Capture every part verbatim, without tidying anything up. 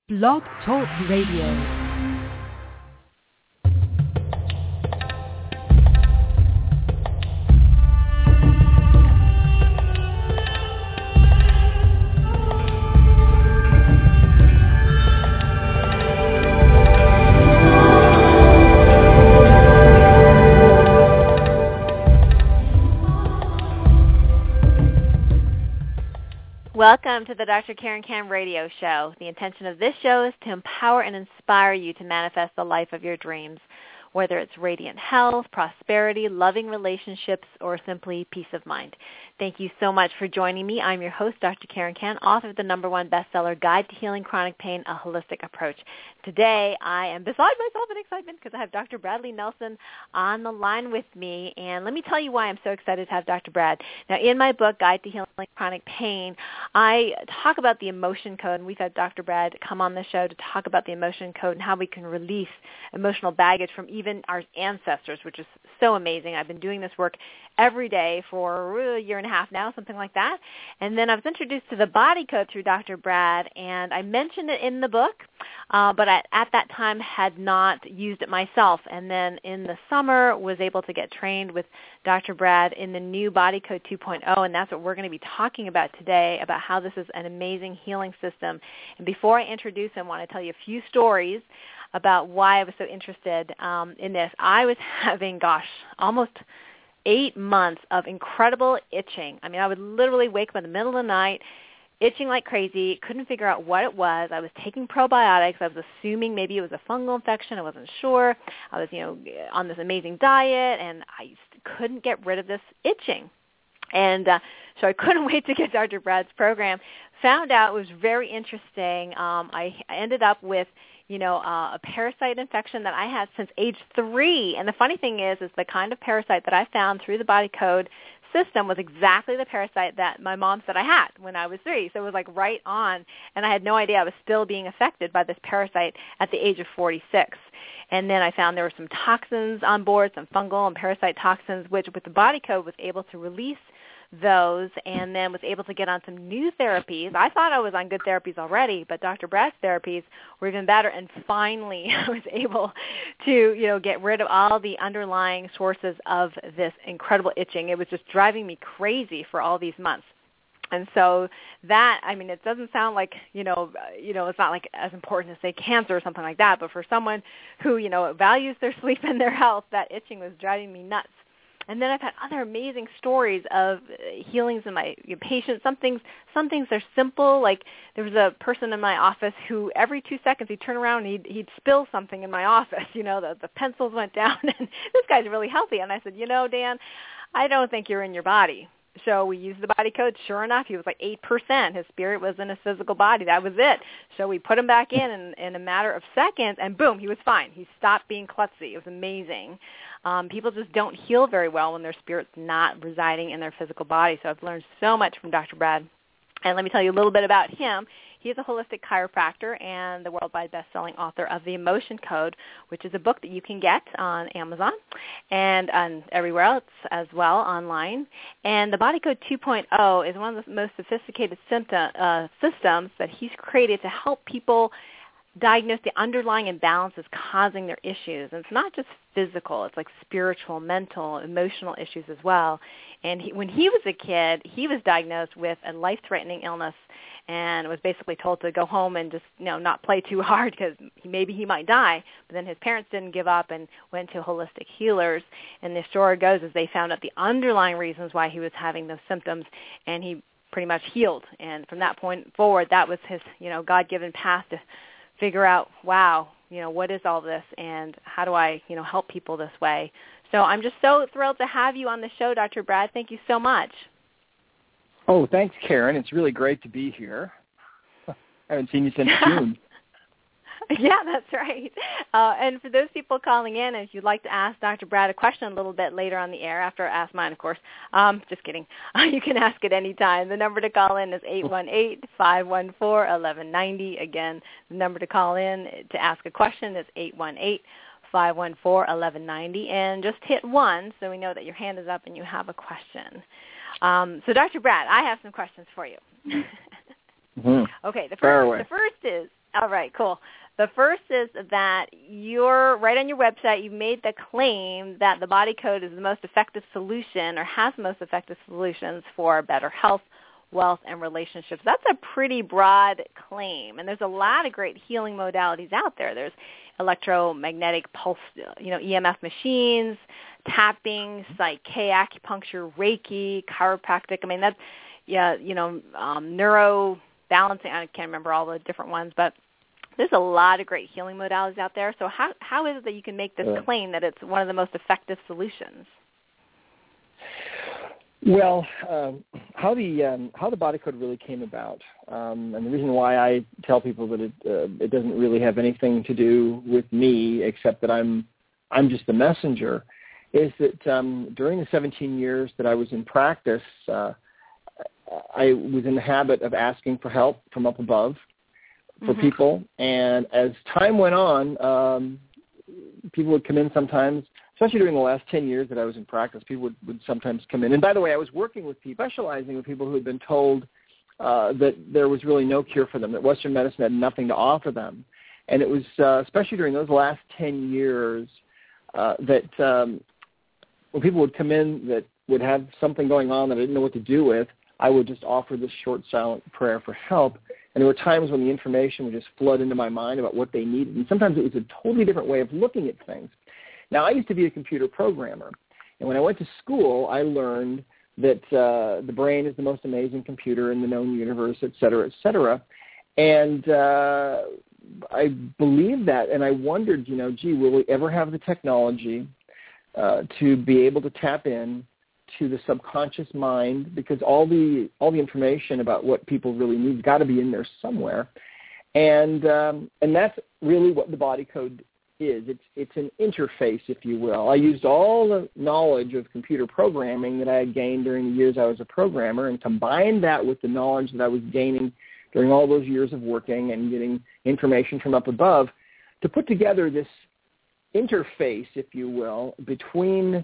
Blog Talk Radio. Welcome to the Doctor Karen Kan Radio Show. The intention of this show is to empower and inspire you to manifest the life of your dreams, whether it's radiant health, prosperity, loving relationships, or simply peace of mind. Thank you so much for joining me. I'm your host, Doctor Karen Kan, author of the number one bestseller, Guide to Healing Chronic Pain, A Holistic Approach. Today, I am beside myself in excitement because I have Doctor Bradley Nelson on the line with me. And let me tell you why I'm so excited to have Doctor Brad. Now, in my book, Guide to Healing Chronic Pain, I talk about the emotion code, and we've had Doctor Brad come on the show to talk about the emotion code and how we can release emotional baggage from even our ancestors, which is so amazing. I've been doing this work every day for a year and a half now, something like that. And then I was introduced to the body code through Doctor Brad, and I mentioned it in the book, uh, but I, at that time had not used it myself. And then in the summer was able to get trained with Doctor Brad in the new Body Code two point oh, and that's what we're going to be talking about today, about how this is an amazing healing system. And before I introduce him, I want to tell you a few stories about why I was so interested um, in this. I was having, gosh, almost eight months of incredible itching. I mean, I would literally wake up in the middle of the night, itching like crazy, couldn't figure out what it was. I was taking probiotics. I was assuming maybe it was a fungal infection. I wasn't sure. I was, you know, on this amazing diet, and I couldn't get rid of this itching. And uh, so I couldn't wait to get Doctor Brad's program. Found out it was very interesting. Um, I, I ended up with you know, uh, a parasite infection that I had since age three. And the funny thing is, is the kind of parasite that I found through the body code system was exactly the parasite that my mom said I had when I was three. So it was like right on. And I had no idea I was still being affected by this parasite at the age of forty-six. And then I found there were some toxins on board, some fungal and parasite toxins, which with the body code was able to release those, and then was able to get on some new therapies. I thought I was on good therapies already, but Doctor Brad's therapies were even better, and finally I was able to, you know, get rid of all the underlying sources of this incredible itching. It was just driving me crazy for all these months. And so that, I mean, it doesn't sound like, you know, you know, it's not like as important as, say, cancer or something like that, but for someone who, you know, values their sleep and their health, that itching was driving me nuts. And then I've had other amazing stories of healings in my patients. Some things, some things are simple. Like there was a person in my office who every two seconds he'd turn around and he'd, he'd spill something in my office. You know, the, the pencils went down, and this guy's really healthy. And I said, you know, Dan, I don't think you're in your body. So we used the body code. Sure enough, he was like eight percent. His spirit was in his physical body. That was it. So we put him back in, in in a matter of seconds, and boom, he was fine. He stopped being klutzy. It was amazing. Um, people just don't heal very well when their spirit's not residing in their physical body. So I've learned so much from Doctor Brad. And let me tell you a little bit about him. He is a holistic chiropractor and the worldwide best-selling author of The Emotion Code, which is a book that you can get on Amazon and on everywhere else as well online. And the Body Code two point oh is one of the most sophisticated symptom, uh, systems that he's created to help people diagnose the underlying imbalances causing their issues. And it's not just physical. It's like spiritual, mental, emotional issues as well. And he, when he was a kid, he was diagnosed with a life-threatening illness and was basically told to go home and just, you know, not play too hard because he, maybe he might die. But then his parents didn't give up and went to holistic healers. And the story goes is they found out the underlying reasons why he was having those symptoms, and he pretty much healed. And from that point forward, that was his, you know, God-given path to figure out, wow, you know, what is all this, and how do I, you know, help people this way? So I'm just so thrilled to have you on the show, Doctor Brad. Thank you so much. Oh, thanks, Karen. It's really great to be here. I haven't seen you since June. Yeah, that's right. Uh, and for those people calling in, if you'd like to ask Doctor Brad a question a little bit later on the air, after I ask mine, of course, um, just kidding. Uh, you can ask at any time. The number to call in is eight one eight, five one four, one one nine zero. Again, the number to call in to ask a question is eight one eight, five one four, one one nine zero. And just hit one so we know that your hand is up and you have a question. Um, so, Doctor Brad, I have some questions for you. mm-hmm. Okay, the first, the first is, All right, cool. The first is that you're right on your website, you made the claim that the Body Code is the most effective solution or has the most effective solutions for better health, wealth, and relationships. That's a pretty broad claim, and there's a lot of great healing modalities out there. There's electromagnetic pulse, you know, E M F machines, tapping, Psyche, acupuncture, Reiki, chiropractic. I mean, that's, yeah, you know, um, neuro balancing. I can't remember all the different ones, but there's a lot of great healing modalities out there. So how how is it that you can make this yeah. claim that it's one of the most effective solutions? Well, um, how the um, how the Body Code really came about, um, and the reason why I tell people that it uh, it doesn't really have anything to do with me, except that I'm I'm just the messenger, is that um, during the seventeen years that I was in practice, uh, I was in the habit of asking for help from up above for mm-hmm. people, and as time went on, um, people would come in sometimes, especially during the last ten years that I was in practice, people would, would sometimes come in. And by the way, I was working with people, specializing with people who had been told uh, that there was really no cure for them, that Western medicine had nothing to offer them. And it was uh, especially during those last ten years uh, that um, when people would come in that would have something going on that I didn't know what to do with, I would just offer this short, silent prayer for help. And there were times when the information would just flood into my mind about what they needed. And sometimes it was a totally different way of looking at things. Now, I used to be a computer programmer. And when I went to school, I learned that uh, the brain is the most amazing computer in the known universe, et cetera, et cetera. And uh, I believed that. And I wondered, you know, gee, will we ever have the technology uh, to be able to tap in to the subconscious mind, because all the all the information about what people really need has got to be in there somewhere, and um, and that's really what the Body Code is. It's it's an interface, if you will. I used all the knowledge of computer programming that I had gained during the years I was a programmer, and combined that with the knowledge that I was gaining during all those years of working and getting information from up above, to put together this interface, if you will, between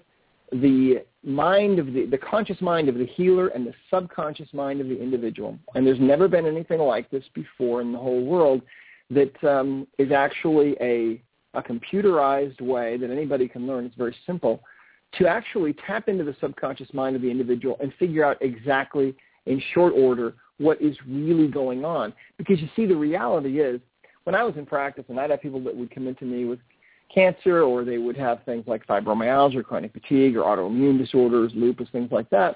the mind of the, the conscious mind of the healer and the subconscious mind of the individual. And there's never been anything like this before in the whole world that um, is actually a, a computerized way that anybody can learn. It's very simple to actually tap into the subconscious mind of the individual and figure out exactly in short order what is really going on. Because you see, the reality is, when I was in practice and I'd have people that would come into me with cancer, or they would have things like fibromyalgia, chronic fatigue, or autoimmune disorders, lupus, things like that,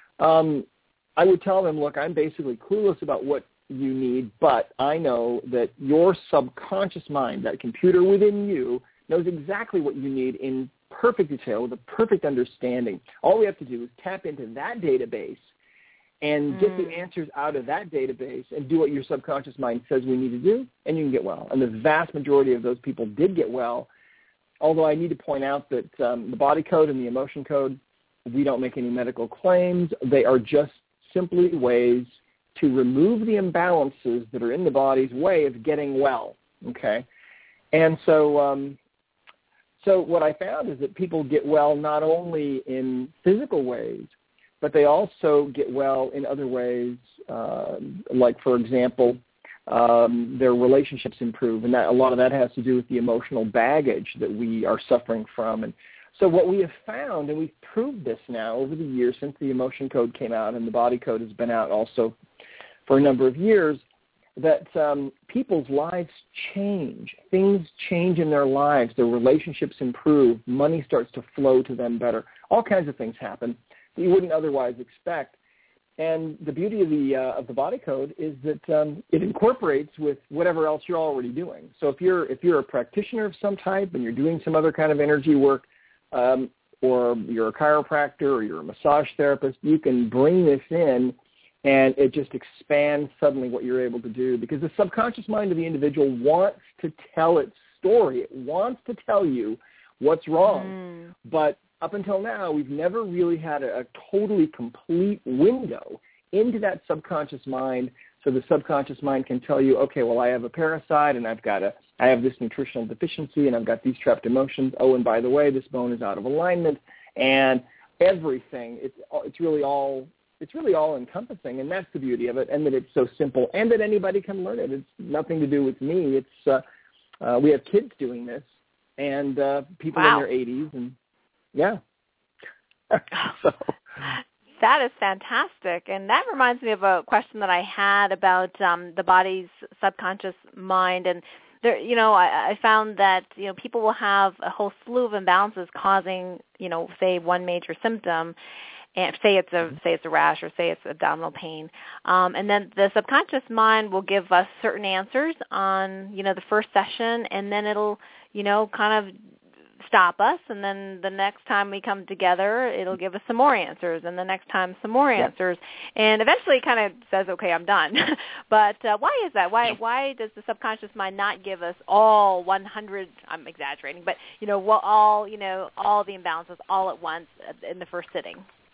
um, I would tell them, look, I'm basically clueless about what you need, but I know that your subconscious mind, that computer within you, knows exactly what you need in perfect detail with a perfect understanding. All we have to do is tap into that database and mm. get the answers out of that database and do what your subconscious mind says we need to do, and you can get well. And the vast majority of those people did get well, although I need to point out that um, the Body Code and the Emotion Code, we don't make any medical claims. They are just simply ways to remove the imbalances that are in the body's way of getting well, okay? And so um, so what I found is that people get well not only in physical ways, but they also get well in other ways, uh, like, for example, um, their relationships improve, and that a lot of that has to do with the emotional baggage that we are suffering from. And so what we have found, and we've proved this now over the years since the Emotion Code came out, and the Body Code has been out also for a number of years, that um, people's lives change. Things change in their lives. Their relationships improve. Money starts to flow to them better. All kinds of things happen that you wouldn't otherwise expect. And the beauty of the uh, of the Body Code is that um, it incorporates with whatever else you're already doing. So if you're if you're a practitioner of some type and you're doing some other kind of energy work, um, or you're a chiropractor or you're a massage therapist, you can bring this in, and it just expands suddenly what you're able to do, because the subconscious mind of the individual wants to tell its story. It wants to tell you what's wrong, mm. but up until now, we've never really had a, a totally complete window into that subconscious mind, so the subconscious mind can tell you, okay, well, I have a parasite, and I've got a, I have this nutritional deficiency, and I've got these trapped emotions. Oh, and by the way, this bone is out of alignment, and everything. It's it's really all it's really all encompassing, and that's the beauty of it, and that it's so simple, and that anybody can learn it. It's nothing to do with me. It's uh, uh, we have kids doing this, and uh, people wow. in their eighties, and yeah. so. That is fantastic, and that reminds me of a question that I had about um, the body's subconscious mind. And there, you know, I, I found that you know people will have a whole slew of imbalances causing, you know, say one major symptom, and say it's a say it's a rash or say it's abdominal pain, um, and then the subconscious mind will give us certain answers on you know the first session, and then it'll you know kind of stop us, and then the next time we come together, it'll give us some more answers, and the next time some more answers, yep. and eventually it kind of says, okay, I'm done. But uh, why is that? Why why does the subconscious mind not give us all one hundred, I'm exaggerating, but, you know, well, all, you know, all the imbalances all at once in the first sitting?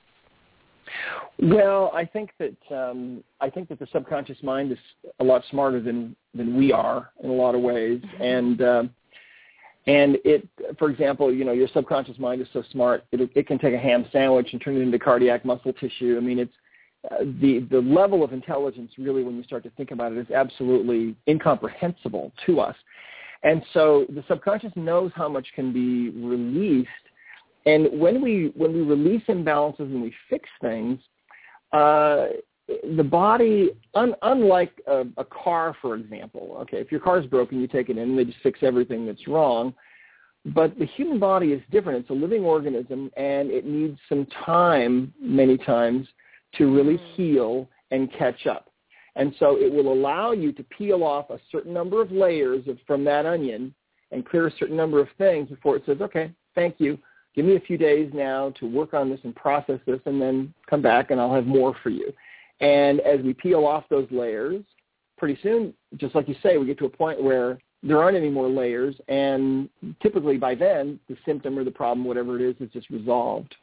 Well, I think that um, I think that the subconscious mind is a lot smarter than, than we are in a lot of ways, mm-hmm. and uh, And it, for example, you know, your subconscious mind is so smart, it, it can take a ham sandwich and turn it into cardiac muscle tissue. I mean, it's uh, the the level of intelligence, really, when you start to think about it, is absolutely incomprehensible to us. And so the subconscious knows how much can be released. And when we when we release imbalances and we fix things, uh, the body, un, unlike a, a car, for example, okay, if your car is broken, you take it in and they just fix everything that's wrong. But the human body is different. It's a living organism, and it needs some time, many times, to really heal and catch up. And so it will allow you to peel off a certain number of layers of, from that onion and clear a certain number of things before it says, okay, thank you. Give me a few days now to work on this and process this, and then come back and I'll have more for you. And as we peel off those layers, pretty soon, just like you say, we get to a point where there aren't any more layers, and typically by then, the symptom or the problem, whatever it is, is just resolved.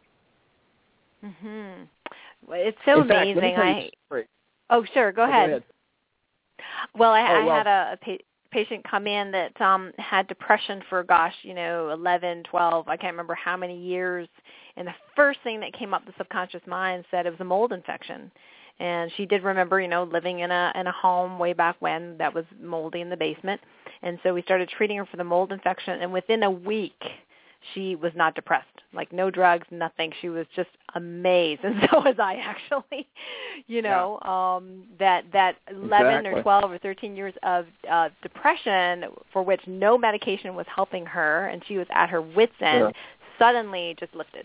Mm-hmm. Well, it's so In fact, amazing. I oh, sure, go, oh, ahead. go ahead. Well, I, oh, I well. had a, a pa- patient come in that um, had depression for, gosh, you know, eleven, twelve, I can't remember how many years, and the first thing that came up, the subconscious mind said it was a mold infection. And she did remember, you know, living in a in a home way back when that was moldy in the basement. And so we started treating her for the mold infection. And within a week, she was not depressed, like no drugs, nothing. She was just amazed. And so was I, actually, you know, yeah. um, that, that eleven exactly. or twelve or thirteen years of uh, depression for which no medication was helping her, and she was at her wit's end, yeah. suddenly just lifted.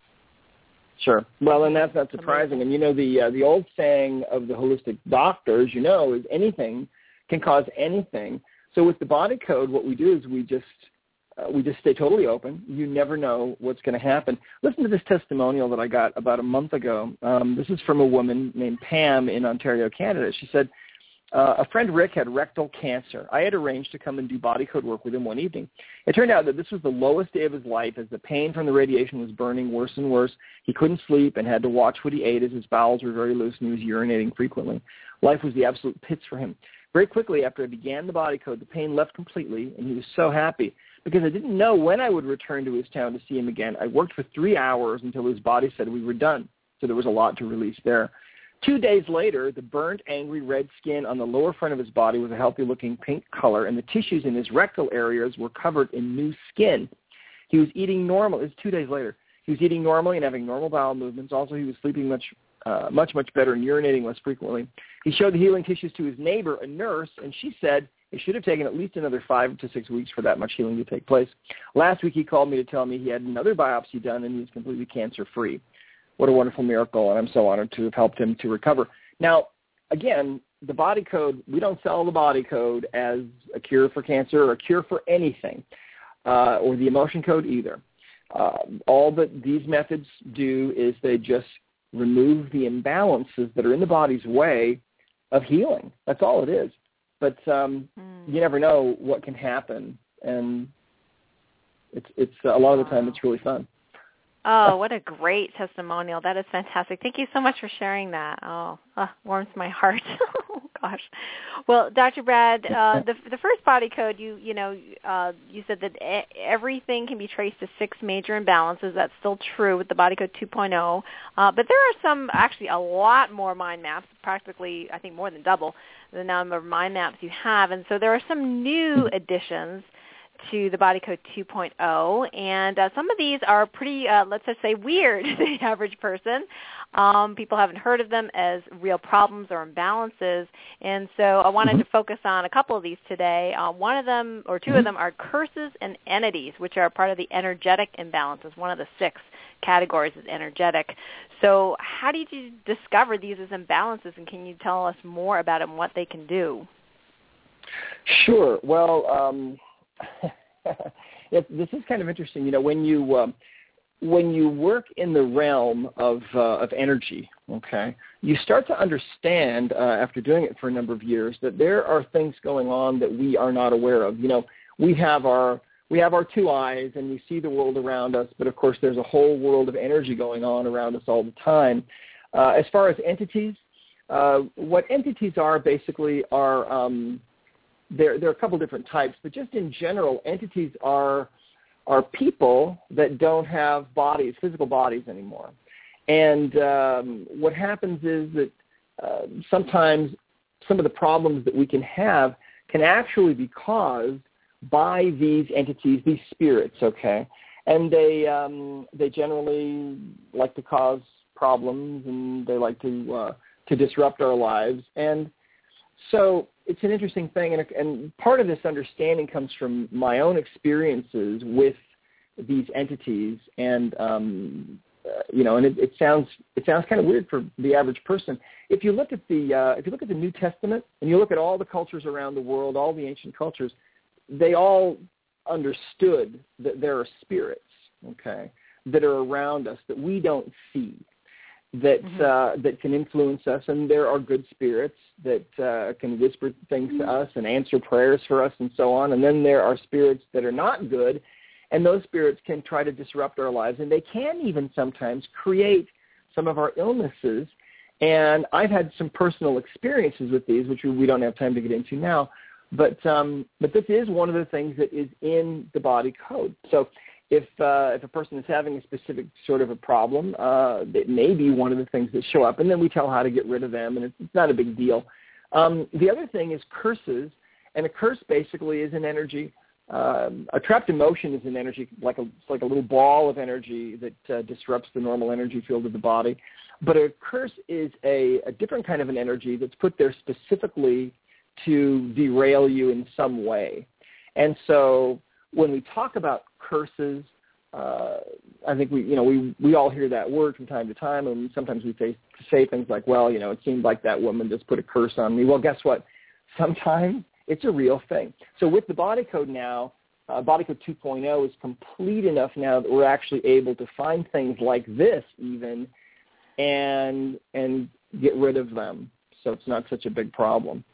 Sure. Well, and that's not surprising. And, you know, the uh, the old saying of the holistic doctors, you know, is anything can cause anything. So with the body code, what we do is we just uh, we just stay totally open. You never know what's going to happen. Listen to this testimonial that I got about a month ago. Um, this is from a woman named Pam in Ontario, Canada. She said, Uh, a friend, Rick, had rectal cancer. I had arranged to come and do body code work with him one evening. It turned out that this was the lowest day of his life as the pain from the radiation was burning worse and worse. He couldn't sleep and had to watch what he ate as his bowels were very loose and he was urinating frequently. Life was the absolute pits for him. Very quickly after I began the body code, the pain left completely, and he was so happy because I didn't know when I would return to his town to see him again. I worked for three hours until his body said we were done, so there was a lot to release there. Two days later, the burnt, angry red skin on the lower front of his body was a healthy-looking pink color, and the tissues in his rectal areas were covered in new skin. He was eating normal. It was two days later. He was eating normally and having normal bowel movements. Also, he was sleeping much, uh, much, much better and urinating less frequently. He showed the healing tissues to his neighbor, a nurse, and she said it should have taken at least another five to six weeks for that much healing to take place. Last week, he called me to tell me he had another biopsy done and he was completely cancer-free. What a wonderful miracle, and I'm so honored to have helped him to recover. Now, again, the body code, we don't sell the body code as a cure for cancer or a cure for anything, uh, or the emotion code either. Uh, all that these methods do is they just remove the imbalances that are in the body's way of healing. That's all it is. But um, mm. you never know what can happen, and it's it's uh, a lot of the time it's really fun. Oh, what a great testimonial. That is fantastic. Thank you so much for sharing that. Oh, uh, warms my heart. Oh, gosh. Well, Doctor Brad, uh, the the first body code, you you know, uh, you said that e- everything can be traced to six major imbalances. That's still true with the body code two point oh. Uh, but there are some, actually a lot more mind maps, practically, I think, more than double the number of mind maps you have. And so there are some new additions to the body code two point oh, and uh, some of these are pretty, uh, let's just say, weird to the average person. Um, people haven't heard of them as real problems or imbalances, and so I wanted mm-hmm. to focus on a couple of these today. Uh, one of them, or two mm-hmm. of them, are curses and entities, which are part of the energetic imbalances. One of the six categories is energetic. So how did you discover these as imbalances, and can you tell us more about them, what they can do? Sure. Well, um, it, this is kind of interesting. You know, when you um, when you work in the realm of uh, of energy, okay, you start to understand uh, after doing it for a number of years that there are things going on that we are not aware of. You know, we have our we have our two eyes and we see the world around us, but of course there's a whole world of energy going on around us all the time. Uh, as far as entities, uh, what entities are basically are um, There, there are a couple different types, but just in general, entities are are people that don't have bodies, physical bodies anymore. And um, what happens is that uh, sometimes some of the problems that we can have can actually be caused by these entities, these spirits, okay? And they um, they generally like to cause problems, and they like to uh, to disrupt our lives. And so it's an interesting thing, and, and part of this understanding comes from my own experiences with these entities, and um, uh, you know, and it, it sounds it sounds kind of weird for the average person. If you look at the uh, if you look at the New Testament and you look at all the cultures around the world, all the ancient cultures, they all understood that there are spirits, okay, that are around us that we don't see, that mm-hmm. uh, that can influence us, and there are good spirits that uh, can whisper things mm-hmm. to us and answer prayers for us and so on. And then there are spirits that are not good, and those spirits can try to disrupt our lives, and they can even sometimes create some of our illnesses. And I've had some personal experiences with these, which we don't have time to get into now, but um, but this is one of the things that is in the body code. So if uh, if a person is having a specific sort of a problem, uh, it may be one of the things that show up, and then we tell how to get rid of them, and it's, it's not a big deal. Um, the other thing is curses, and a curse basically is an energy. Um, a trapped emotion is an energy, like a, it's like a little ball of energy that uh, disrupts the normal energy field of the body. But a curse is a, a different kind of an energy that's put there specifically to derail you in some way. And so when we talk about curses, uh, I think we, you know, we, we all hear that word from time to time, and sometimes we say, say things like, well, you know, it seemed like that woman just put a curse on me. Well, guess what? Sometimes it's a real thing. So with the body code now, uh, body code two point oh is complete enough now that we're actually able to find things like this even and and get rid of them. So it's not such a big problem.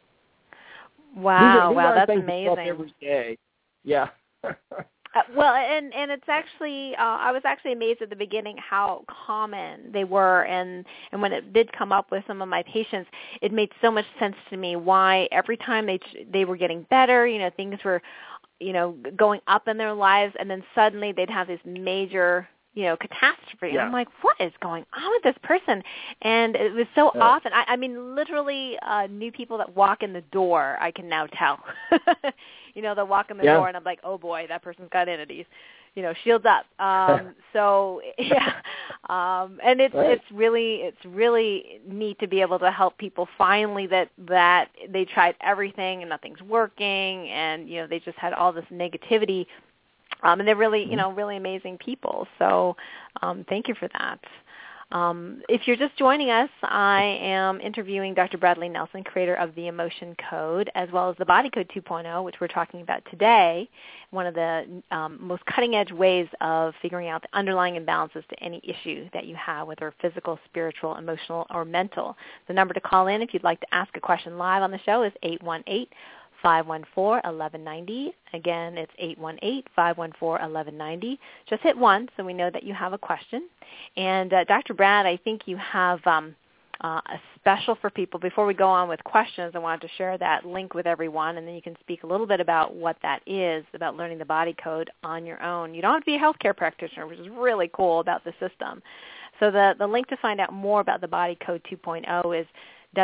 Wow, these are, these wow, that's things amazing. That every day. Yeah. uh, well, and and it's actually, uh, I was actually amazed at the beginning how common they were, and, and when it did come up with some of my patients, it made so much sense to me why every time they they were getting better, you know, things were, you know, going up in their lives, and then suddenly they'd have this major, you know, catastrophe. Yeah. And I'm like, what is going on with this person? And it was so yeah. often. I, I mean, literally, uh, new people that walk in the door, I can now tell. You know, they'll walk in the yeah. door, and I'm like, oh boy, that person's got entities. You know, shields up. Um, so yeah, um, and it's right. it's really it's really neat to be able to help people finally that that they tried everything and nothing's working, and you know they just had all this negativity. Um, and they're really, you know, really amazing people. So um, thank you for that. Um, if you're just joining us, I am interviewing Doctor Bradley Nelson, creator of the Emotion Code, as well as the Body Code two point oh, which we're talking about today, one of the um, most cutting-edge ways of figuring out the underlying imbalances to any issue that you have, whether physical, spiritual, emotional, or mental. The number to call in if you'd like to ask a question live on the show is eight one eight, five one four, eleven ninety. Again, it's eight one eight, five one four, eleven ninety. Just hit one so we know that you have a question. And uh, Doctor Brad, I think you have um, uh, a special for people. Before we go on with questions, I wanted to share that link with everyone, and then you can speak a little bit about what that is, about learning the body code on your own. You don't have to be a healthcare practitioner, which is really cool about the system. So the, the link to find out more about the Body Code two point oh is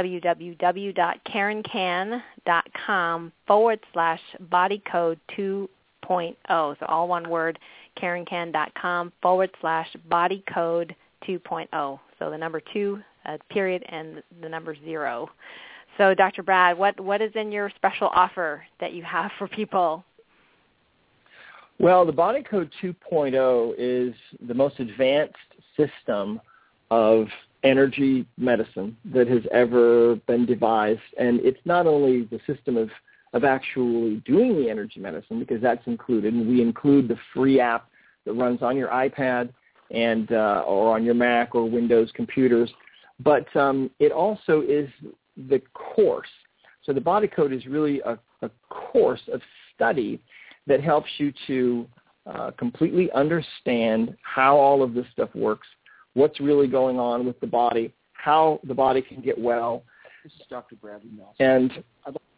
www.karenkan.com forward slash bodycode 2.0. So all one word, karenkan.com forward slash bodycode 2.0. So the number two, uh, period, and the number zero. So Doctor Brad, what, what is in your special offer that you have for people? Well, the Body Code two point oh is the most advanced system of energy medicine that has ever been devised. And it's not only the system of, of actually doing the energy medicine, because that's included, and we include the free app that runs on your iPad and uh, or on your Mac or Windows computers, but um, it also is the course. So the Body Code is really a, a course of study that helps you to uh, completely understand how all of this stuff works, what's really going on with the body, how the body can get well. This is Doctor Bradley Nelson. And I'd like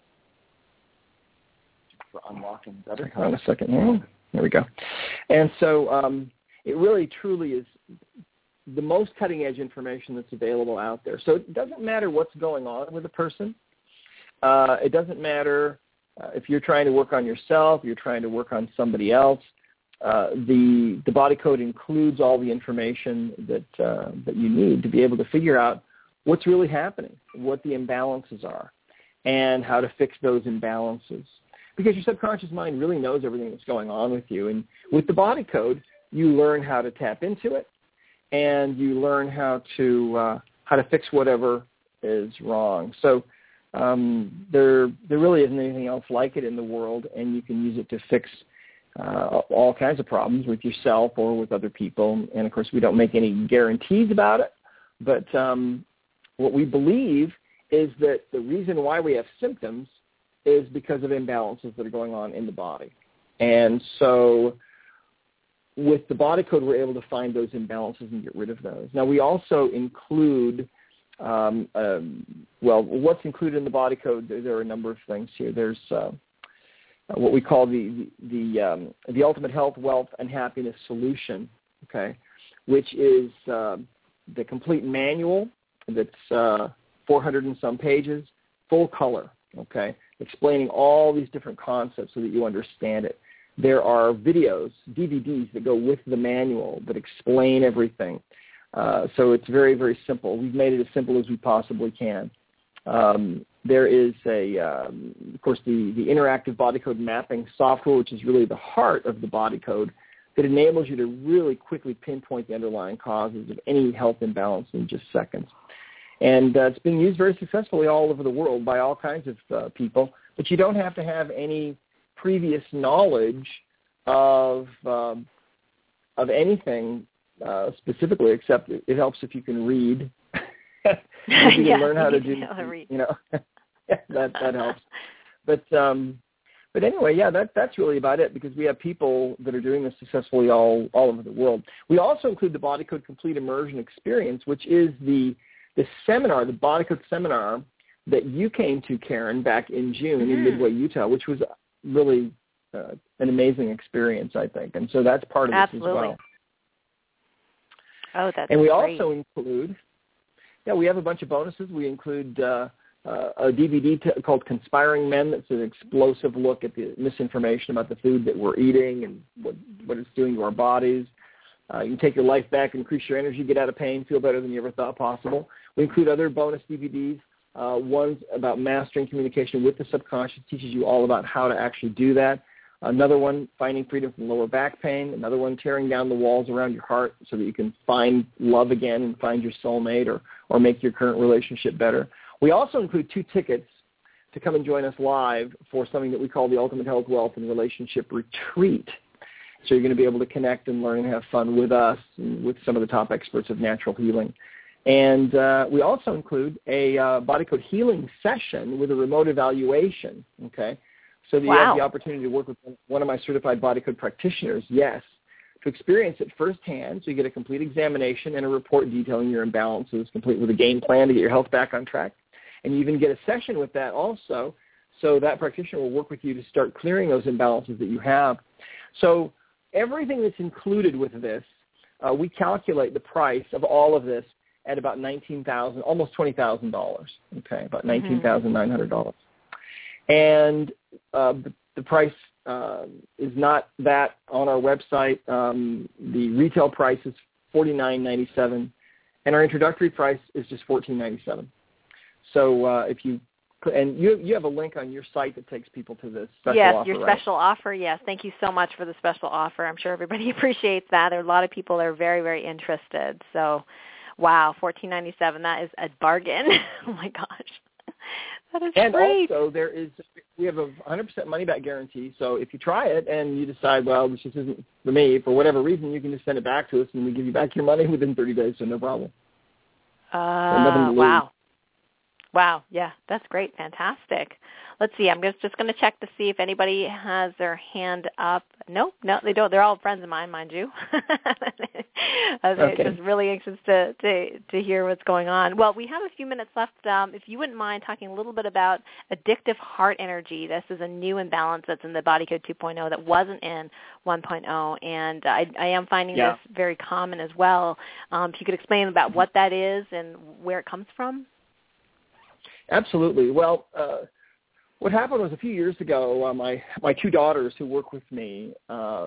for unlocking better. Hang on a second here. There we go. And so um, it really truly is the most cutting-edge information that's available out there. So it doesn't matter what's going on with a person. Uh, it doesn't matter uh, if you're trying to work on yourself, you're trying to work on somebody else. Uh, the the Body Code includes all the information that uh, that you need to be able to figure out what's really happening, what the imbalances are, and how to fix those imbalances. Because your subconscious mind really knows everything that's going on with you. And with the Body Code, you learn how to tap into it, and you learn how to uh, how to fix whatever is wrong. So um, there there really isn't anything else like it in the world, and you can use it to fix Uh, all kinds of problems with yourself or with other people. And, of course, we don't make any guarantees about it. But um, what we believe is that the reason why we have symptoms is because of imbalances that are going on in the body. And so with the Body Code, we're able to find those imbalances and get rid of those. Now, we also include, um, um, well, what's included in the Body Code, there, there are a number of things here. There's uh, what we call the the um, the Ultimate Health, Wealth, and Happiness Solution, okay, which is uh, the complete manual that's uh, four hundred and some pages, full color, okay, explaining all these different concepts so that you understand it. There are videos, D V Ds that go with the manual that explain everything. Uh, so it's very, very simple. We've made it as simple as we possibly can. Um, there is, a, um, of course, the, the interactive Body Code mapping software, which is really the heart of the Body Code, that enables you to really quickly pinpoint the underlying causes of any health imbalance in just seconds. And uh, it's being used very successfully all over the world by all kinds of uh, people, but you don't have to have any previous knowledge of um, of anything uh, specifically, except it, it helps if you can read. If you yeah, can learn how you to do, to read. you know, that that helps. But um, but anyway, yeah, that that's really about it, because we have people that are doing this successfully all all over the world. We also include the Body Code Complete Immersion Experience, which is the the seminar, the Body Code seminar that you came to, Karen, back in June mm-hmm. in Midway, Utah, which was really uh, an amazing experience, I think. And so that's part of Absolutely. this as well. Oh, that's And we great. also include, yeah, we have a bunch of bonuses. We include uh, uh, a D V D t- called Conspiring Men that's an explosive look at the misinformation about the food that we're eating and what, what it's doing to our bodies. Uh, you can take your life back, increase your energy, get out of pain, feel better than you ever thought possible. We include other bonus D V Ds. Uh, one's about mastering communication with the subconscious, teaches you all about how to actually do that. Another one, Finding Freedom from Lower Back Pain. Another one, Tearing Down the Walls Around Your Heart so that you can find love again and find your soulmate or, or make your current relationship better. We also include two tickets to come and join us live for something that we call the Ultimate Health, Wealth, and Relationship Retreat. So you're going to be able to connect and learn and have fun with us and with some of the top experts of natural healing. And uh, we also include a uh, Body Code healing session with a remote evaluation, okay, So that wow. you have the opportunity to work with one of my certified body code practitioners, yes, to experience it firsthand. So you get a complete examination and a report detailing your imbalances, complete with a game plan to get your health back on track. And you even get a session with that also. So that practitioner will work with you to start clearing those imbalances that you have. So everything that's included with this, uh, we calculate the price of all of this at about nineteen thousand dollars, almost twenty thousand dollars, okay, about nineteen thousand nine hundred dollars. And uh, the, the price uh, is not that on our website. Um, the retail price is forty-nine ninety-seven, and our introductory price is just fourteen ninety-seven. So uh, if you and you you have a link on your site that takes people to this special yes, offer, your right? special offer. Yes, thank you so much for the special offer. I'm sure everybody appreciates that. There are a lot of people that are very very interested. So, wow, fourteen ninety-seven. That is a bargain. Oh my gosh. That is and great. also, there is we have a one hundred percent money-back guarantee. So if you try it and you decide, well, this just isn't for me, for whatever reason, you can just send it back to us, and we give you back your money within thirty days, so no problem. Uh, so wow. Wow, yeah, that's great. Fantastic. Let's see. I'm just, just going to check to see if anybody has their hand up. Nope, no, they don't. They're all friends of mine, mind you. They're okay. just really anxious to, to, to hear what's going on. Well, we have a few minutes left. Um, if you wouldn't mind talking a little bit about addictive heart energy. This is a new imbalance that's in the Body Code two point oh that wasn't in one point oh, and I, I am finding yeah. this very common as well. Um, if you could explain about what that is and where it comes from. Absolutely. Well, uh, what happened was a few years ago, uh, my my two daughters who work with me uh,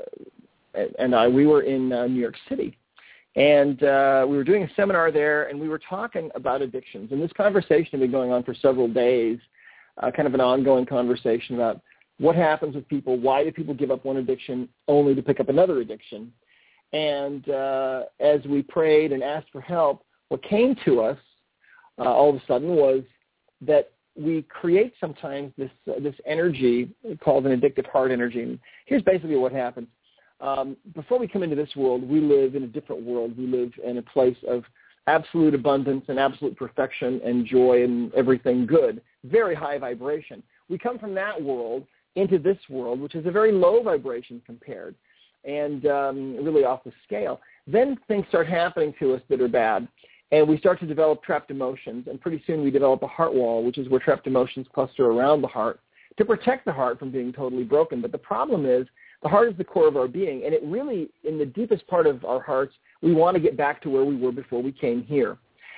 and I, we were in uh, New York City, and uh, we were doing a seminar there, and we were talking about addictions. And this conversation had been going on for several days, uh, kind of an ongoing conversation about what happens with people, why do people give up one addiction only to pick up another addiction. And uh, as we prayed and asked for help, what came to us uh, all of a sudden was that we create sometimes this uh, this energy called an addictive heart energy. And here's basically what happens. Um, before we come into this world, we live in a different world. We live in a place of absolute abundance and absolute perfection and joy and everything good, very high vibration. We come from that world into this world, which is a very low vibration compared and um, really off the scale. Then things start happening to us that are bad. And we start to develop trapped emotions, and pretty soon we develop a heart wall, which is where trapped emotions cluster around the heart to protect the heart from being totally broken. But the problem is the heart is the core of our being, and it really, in the deepest part of our hearts, we want to get back to where we were before we came here.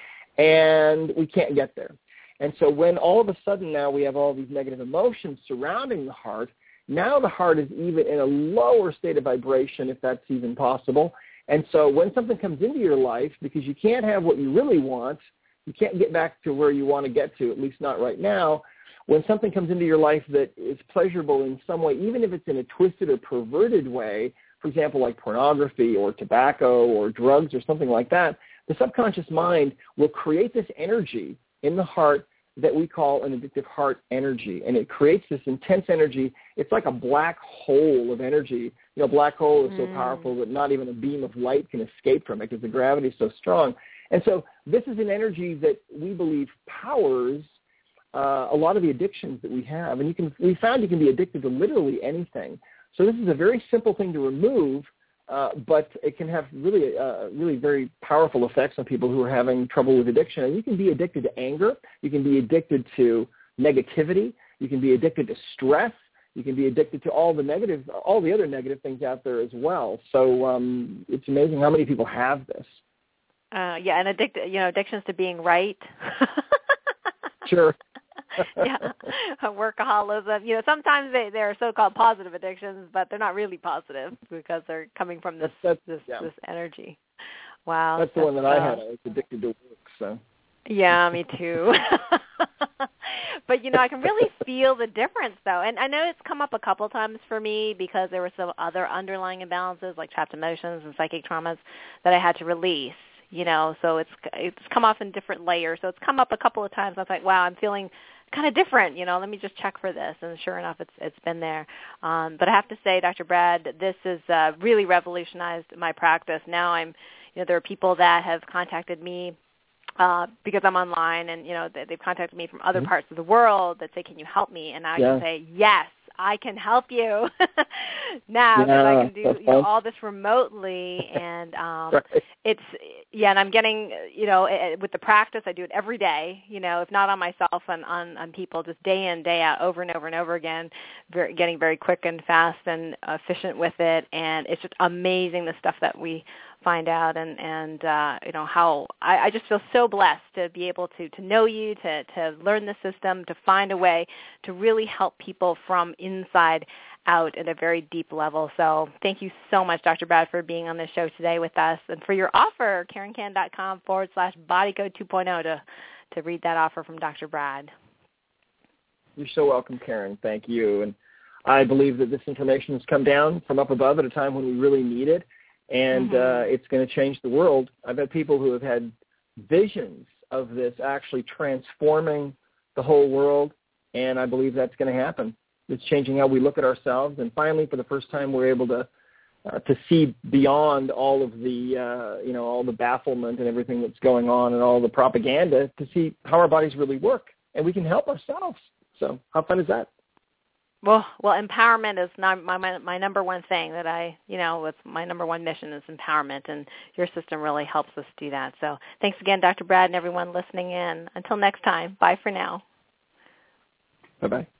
And we can't get there. And so when all of a sudden now we have all these negative emotions surrounding the heart, now the heart is even in a lower state of vibration, if that's even possible. And so when something comes into your life, because you can't have what you really want, you can't get back to where you want to get to, at least not right now, when something comes into your life that is pleasurable in some way, even if it's in a twisted or perverted way, for example, like pornography or tobacco or drugs or something like that, the subconscious mind will create this energy in the heart that we call an addictive heart energy. And it creates this intense energy. It's like a black hole of energy. You know, black hole is so mm. powerful that not even a beam of light can escape from it because the gravity is so strong. And so this is an energy that we believe powers uh, a lot of the addictions that we have. And you can, we found you can be addicted to literally anything. So this is a very simple thing to remove, uh, but it can have really, uh, really very powerful effects on people who are having trouble with addiction. And you can be addicted to anger. You can be addicted to negativity. You can be addicted to stress. You can be addicted to all the negative, all the other negative things out there as well. So um, it's amazing how many people have this. Uh, yeah, and addict, you know, addictions to being right. Sure. Yeah, workaholism. You know, sometimes they they're so-called positive addictions, but they're not really positive because they're coming from this that's, this yeah. this energy. Wow, that's, that's the one that uh, I had. I was addicted to work. So. Yeah, me too. But, you know, I can really feel the difference, though. And I know it's come up a couple times for me because there were some other underlying imbalances like trapped emotions and psychic traumas that I had to release, you know. So it's it's come off in different layers. So it's come up a couple of times. I was like, wow, I'm feeling kind of different, you know. Let me just check for this. And sure enough, it's it's been there. Um, but I have to say, Doctor Brad, this has uh, really revolutionized my practice. Now I'm, you know, there are people that have contacted me Uh, because I'm online, and you know they, they've contacted me from other mm-hmm. parts of the world that say, "Can you help me?" And I yeah. can say, "Yes, I can help you now because yeah, I can do you know, all this remotely, and um, right. it's yeah. And I'm getting you know with the practice, I do it every day. You know, if not on myself, and on on people, just day in, day out, over and over and over again. Very, getting very quick and fast and efficient with it, and it's just amazing the stuff that we find out, and and uh, you know how I, I just feel so blessed to be able to to know you, to to learn the system, to find a way to really help people from inside out at a very deep level. So thank you so much, Doctor Brad, for being on the show today with us, and for your offer, KarenCan.com forward slash bodycode 2.0 to to read that offer from Doctor Brad. You're so welcome, Karen. Thank you. And I believe that this information has come down from up above at a time when we really need it. And mm-hmm. uh, it's going to change the world. I've had people who have had visions of this actually transforming the whole world, and I believe that's going to happen. It's changing how we look at ourselves, and finally, for the first time, we're able to uh, to see beyond all of the uh, you know all the bafflement and everything that's going on and all the propaganda to see how our bodies really work, and we can help ourselves. So, how fun is that? Well, well, empowerment is not my, my my number one thing that I, you know, it's my number one mission is empowerment, and your system really helps us do that. So thanks again, Doctor Brad, and everyone listening in. Until next time, bye for now. Bye-bye.